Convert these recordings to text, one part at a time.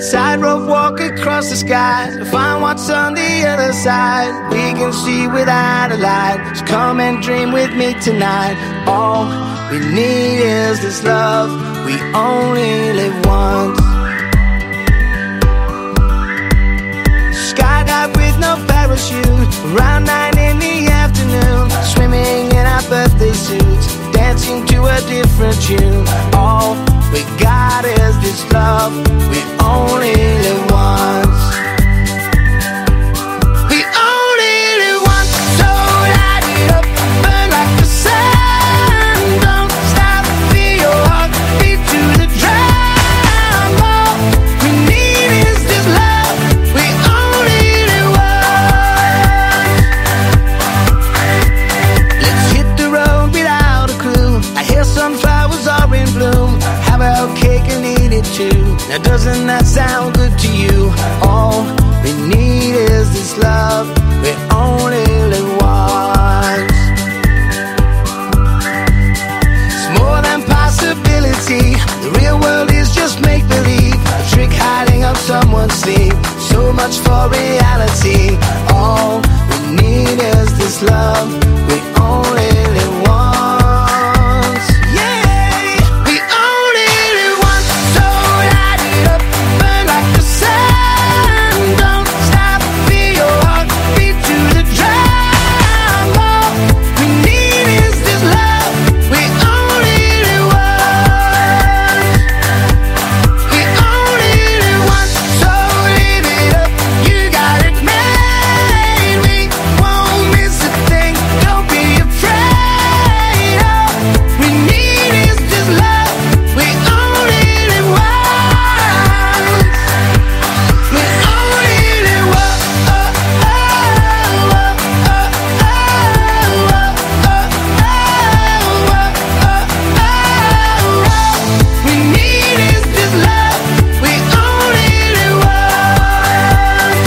Tightrope walk across the sky to find what's on the other side. We can see without a light, so come and dream with me tonight. All we need is this love, we only live once. Skydive with no parachute, around 9 in the afternoon, swimming in our birthday suits, dancing to a different tune. All we got is this love, we only live once. We only live once, so light it up, burn like the sun. Don't stop, feel your heart beat to the drum. All we need is this love, we only live once. Let's hit the road without a clue. I hear sunflowers are in bloom. Have a cake and eat it too. Now doesn't that sound good to you? All we need is this love, we only live once. It's more than possibility, the real world is just make-believe, a trick hiding up someone's sleeve. So much for reality. All we need is this love, we only live once. Yeah, we only live once, so light it up, burn like the sun. Don't stop, feel your heart beat to the drum. All we need is this love, we only live once. We only live once, so live it up, you got it made. We won't miss a thing, don't be afraid. All we need is this love, we only live once. We only live once. We need is this love, we only live once.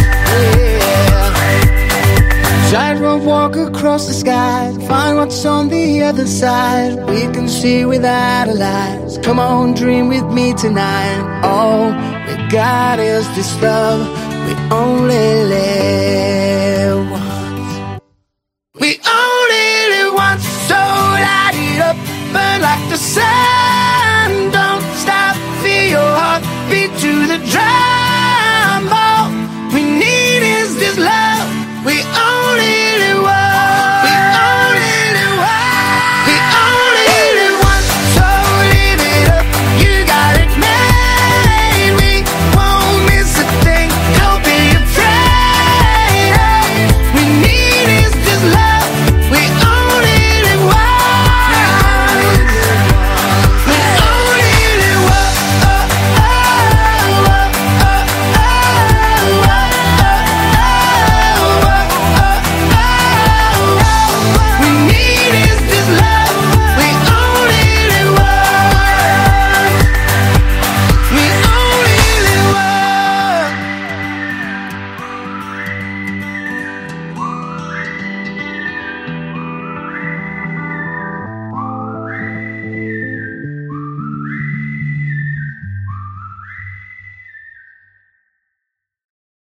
Yeah. Tightrope walk across the sky, find what's on the other side. We can see without a light, so come on, dream with me tonight. All we got is this love, we only live once. We only live once, so light it up, burn like the sun. Don't stop, feel your heart beat to the drum.